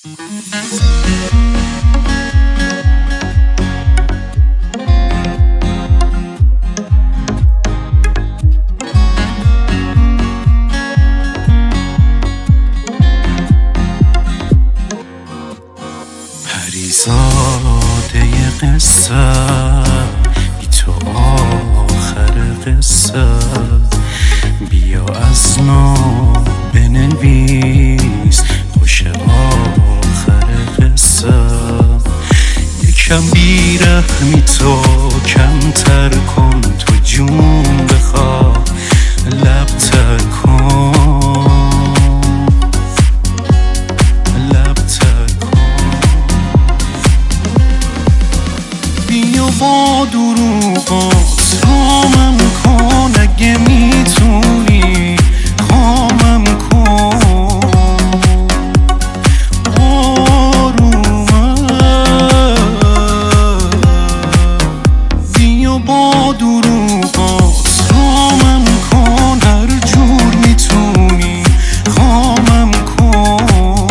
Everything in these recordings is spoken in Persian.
پریزاده قصه بی تو آخر قصه، بیا از نو بنویس خوش آخر قصه. یکم بیرحمی تو کمتر کن، تو جون بخواه لب تر کن، لب تر کن. بیا با دروغات رامم کن، اگه میتونی خامم کن. آرومم بیا با دروغات رامم کن، هر جور میتونی خامم کن.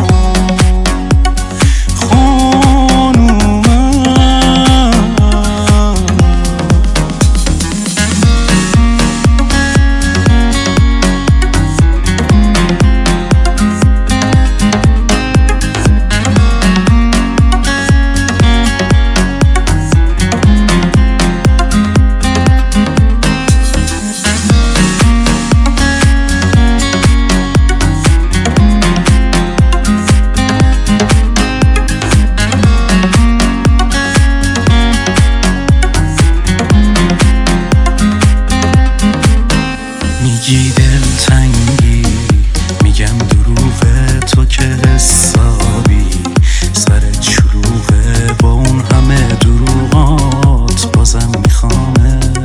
میگی دلتنگی، میگم دروغه تو که حسابی، سرت شلوغه با اون همه دروغات، بازم میخوامت.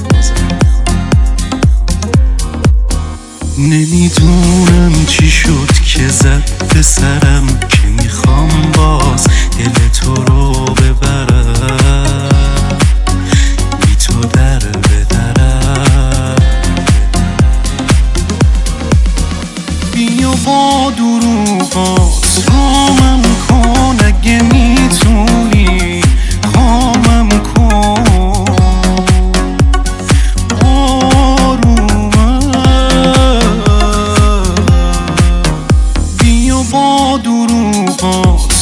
نمیدونم چی شد که زد به سرم، که میخوام باز دل تو رو ببرم، بی تو در بدرم. بیا با دروغات رامم کن، اگه میتونی خامم کن. آرومم بیا با دروغات